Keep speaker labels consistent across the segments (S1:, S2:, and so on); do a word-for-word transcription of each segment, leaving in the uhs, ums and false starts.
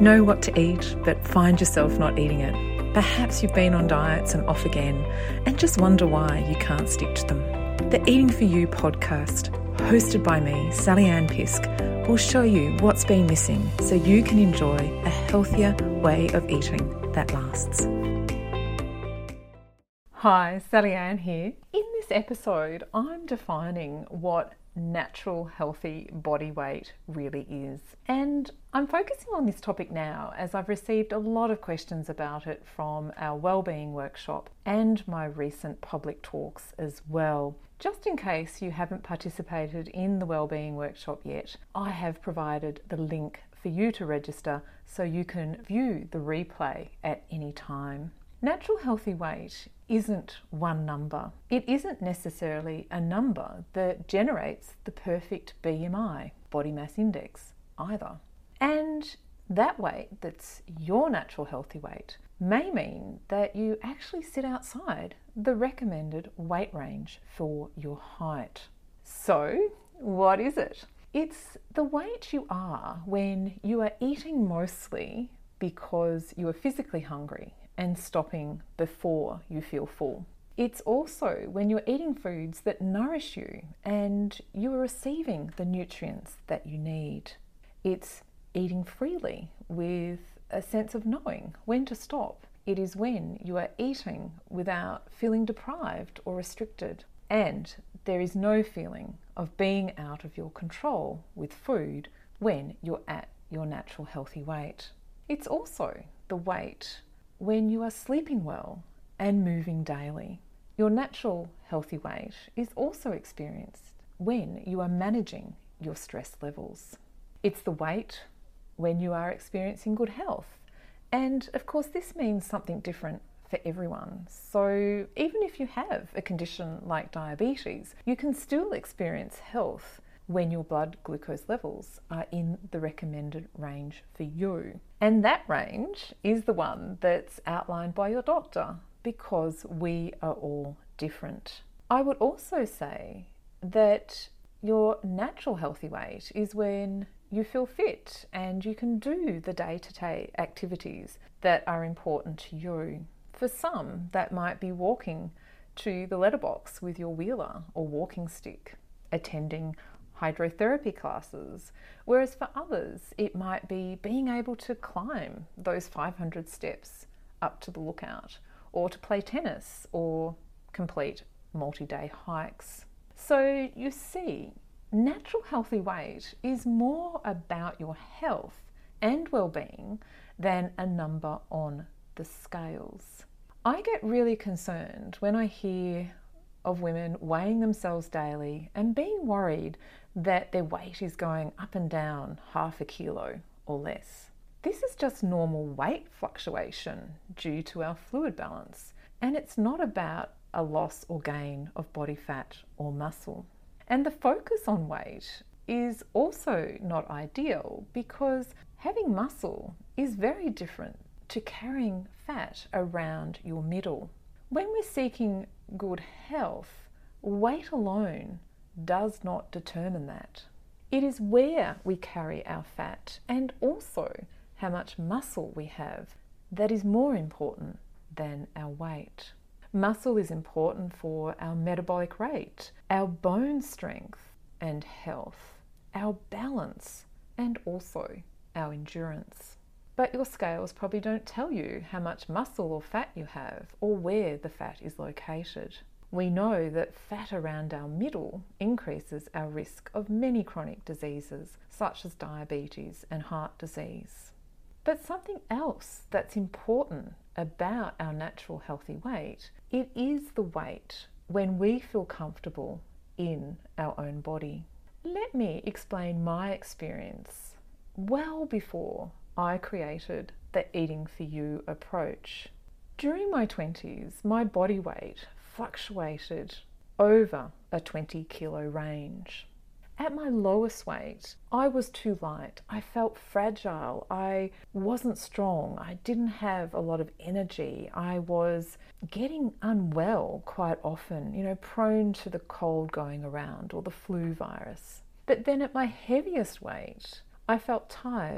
S1: Know what to eat, but find yourself not eating it. Perhaps you've been on diets and off again and just wonder why you can't stick to them. The Eating For You podcast, hosted by me, Sally Ann Pisk, will show you what's been missing so you can enjoy a healthier way of eating that lasts. Hi, Sally Ann here. In this episode, I'm defining what natural healthy body weight really is. And I'm focusing on this topic now as I've received a lot of questions about it from our wellbeing workshop and my recent public talks as well. Just in case you haven't participated in the wellbeing workshop yet, I have provided the link for you to register so you can view the replay at any time. Natural healthy weight isn't one number. It isn't necessarily a number that generates the perfect B M I, body mass index, either. And that weight that's your natural healthy weight may mean that you actually sit outside the recommended weight range for your height. So, what is it? It's the weight you are when you are eating mostly because you are physically hungry and stopping before you feel full. It's also when you're eating foods that nourish you and you are receiving the nutrients that you need. It's eating freely with a sense of knowing when to stop. It is when you are eating without feeling deprived or restricted. And there is no feeling of being out of your control with food when you're at your natural healthy weight. It's also the weight when you are sleeping well and moving daily. Your natural healthy weight is also experienced when you are managing your stress levels. It's the weight when you are experiencing good health. And of course, this means something different for everyone. So even if you have a condition like diabetes, you can still experience health when your blood glucose levels are in the recommended range for you. And that range is the one that's outlined by your doctor because we are all different. I would also say that your natural healthy weight is when you feel fit and you can do the day-to-day activities that are important to you. For some, that might be walking to the letterbox with your wheeler or walking stick, attending hydrotherapy classes, whereas for others it might be being able to climb those five hundred steps up to the lookout, or to play tennis or complete multi-day hikes. So you see, natural healthy weight is more about your health and well-being than a number on the scales. I get really concerned when I hear of women weighing themselves daily and being worried that their weight is going up and down half a kilo or less. This is just normal weight fluctuation due to our fluid balance, and it's not about a loss or gain of body fat or muscle. And the focus on weight is also not ideal because having muscle is very different to carrying fat around your middle. When we're seeking good health, weight alone does not determine that. It is where we carry our fat and also how much muscle we have that is more important than our weight. Muscle is important for our metabolic rate, our bone strength and health, our balance, and also our endurance. But your scales probably don't tell you how much muscle or fat you have or where the fat is located. We know that fat around our middle increases our risk of many chronic diseases such as diabetes and heart disease. But something else that's important about our natural healthy weight, it is the weight when we feel comfortable in our own body. Let me explain my experience well before I created the Eating For You approach. During my twenties, my body weight fluctuated over a twenty kilo range. At my lowest weight, I was too light. I felt fragile. I wasn't strong. I didn't have a lot of energy. I was getting unwell quite often, you know, prone to the cold going around or the flu virus. But then at my heaviest weight, I felt tired.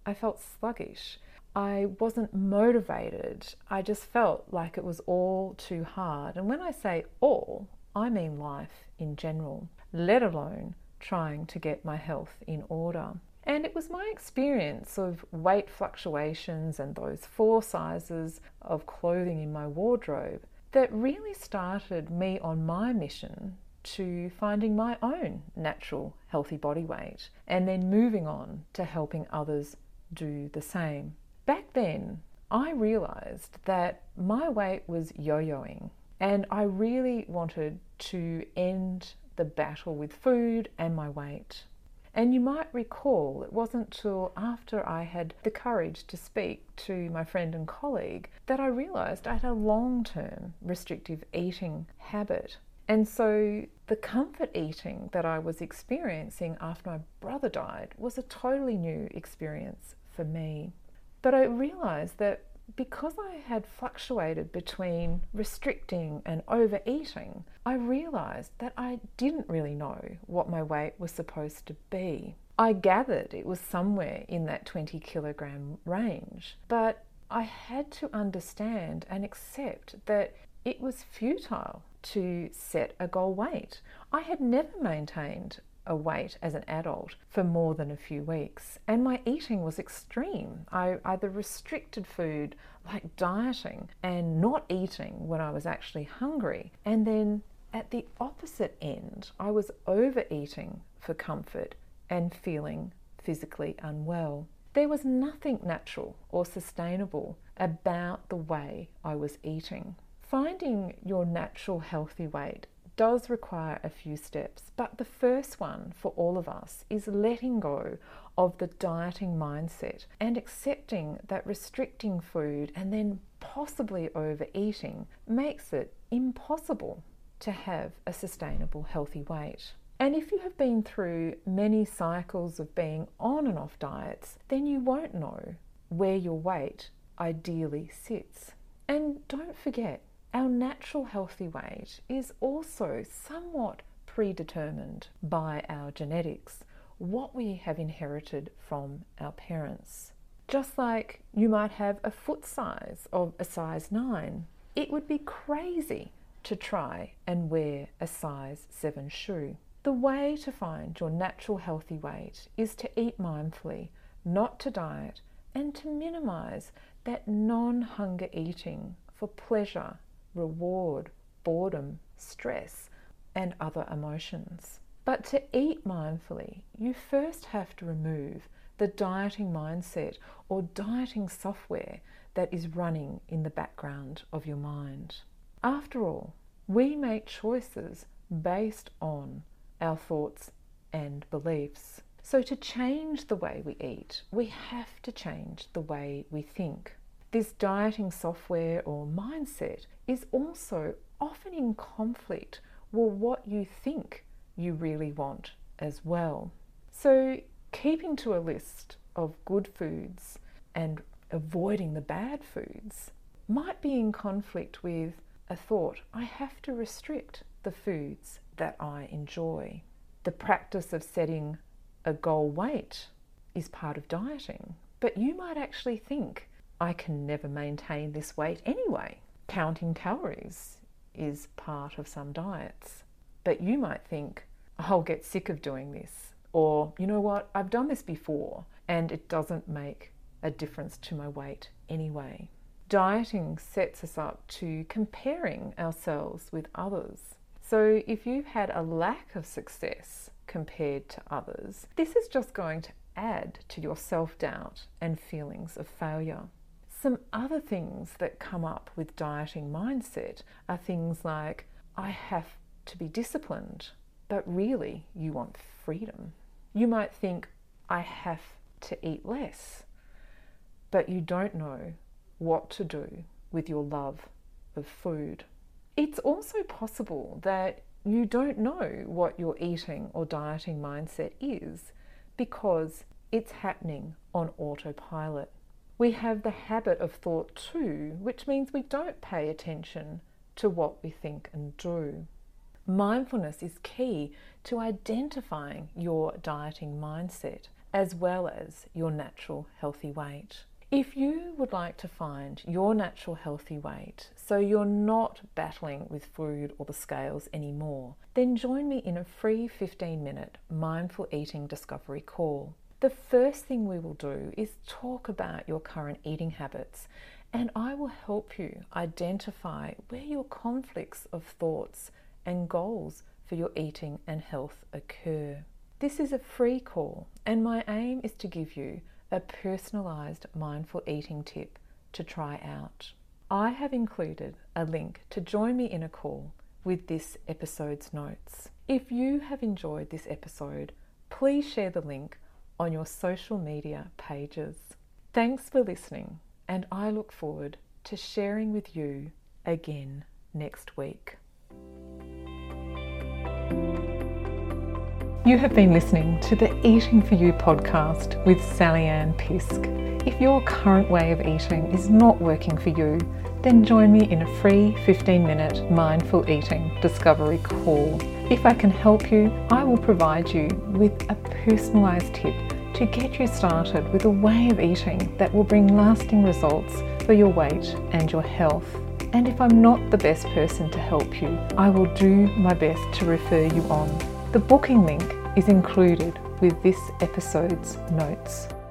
S1: I felt sluggish. I wasn't motivated. I just felt like it was all too hard. And when I say all, I mean life in general, let alone trying to get my health in order. And it was my experience of weight fluctuations and those four sizes of clothing in my wardrobe that really started me on my mission to finding my own natural healthy body weight and then moving on to helping others do the same. Back then, I realized that my weight was yo-yoing and I really wanted to end the battle with food and my weight. And you might recall it wasn't till after I had the courage to speak to my friend and colleague that I realized I had a long-term restrictive eating habit. And so the comfort eating that I was experiencing after my brother died was a totally new experience for me. But I realized that because I had fluctuated between restricting and overeating, I realized that I didn't really know what my weight was supposed to be. I gathered it was somewhere in that twenty kilogram range, but I had to understand and accept that it was futile to set a goal weight. I had never maintained a weight as an adult for more than a few weeks, and my eating was extreme. I either restricted food, like dieting, and not eating when I was actually hungry, and then at the opposite end, I was overeating for comfort and feeling physically unwell. There was nothing natural or sustainable about the way I was eating. Finding your natural healthy weight does require a few steps, but the first one for all of us is letting go of the dieting mindset and accepting that restricting food and then possibly overeating makes it impossible to have a sustainable healthy weight. And if you have been through many cycles of being on and off diets, then you won't know where your weight ideally sits. And don't forget, our natural healthy weight is also somewhat predetermined by our genetics, what we have inherited from our parents. Just like you might have a foot size of a size nine, it would be crazy to try and wear a size seven shoe. The way to find your natural healthy weight is to eat mindfully, not to diet, and to minimize that non-hunger eating for pleasure, reward, boredom, stress, and other emotions. But to eat mindfully, you first have to remove the dieting mindset or dieting software that is running in the background of your mind. After all, we make choices based on our thoughts and beliefs. So to change the way we eat, we have to change the way we think. This dieting software or mindset is also often in conflict with what you think you really want as well. So keeping to a list of good foods and avoiding the bad foods might be in conflict with a thought, I have to restrict the foods that I enjoy. The practice of setting a goal weight is part of dieting, but you might actually think, I can never maintain this weight anyway. Counting calories is part of some diets. But you might think, I'll get sick of doing this. Or, you know what, I've done this before and it doesn't make a difference to my weight anyway. Dieting sets us up to comparing ourselves with others. So if you've had a lack of success compared to others, this is just going to add to your self-doubt and feelings of failure. Some other things that come up with dieting mindset are things like, I have to be disciplined, but really you want freedom. You might think, I have to eat less, but you don't know what to do with your love of food. It's also possible that you don't know what your eating or dieting mindset is because it's happening on autopilot. We have the habit of thought too, which means we don't pay attention to what we think and do. Mindfulness is key to identifying your dieting mindset as well as your natural healthy weight. If you would like to find your natural healthy weight so you're not battling with food or the scales anymore, then join me in a free fifteen minute mindful eating discovery call. The first thing we will do is talk about your current eating habits, and I will help you identify where your conflicts of thoughts and goals for your eating and health occur. This is a free call, and my aim is to give you a personalised mindful eating tip to try out. I have included a link to join me in a call with this episode's notes. If you have enjoyed this episode, please share the link on your social media pages. Thanks for listening, and I look forward to sharing with you again next week. You have been listening to the Eating For You podcast with Sally-Anne Pisk. If your current way of eating is not working for you, then join me in a free fifteen minute mindful eating discovery call. If I can help you, I will provide you with a personalised tip to get you started with a way of eating that will bring lasting results for your weight and your health. And if I'm not the best person to help you, I will do my best to refer you on. The booking link is included with this episode's notes.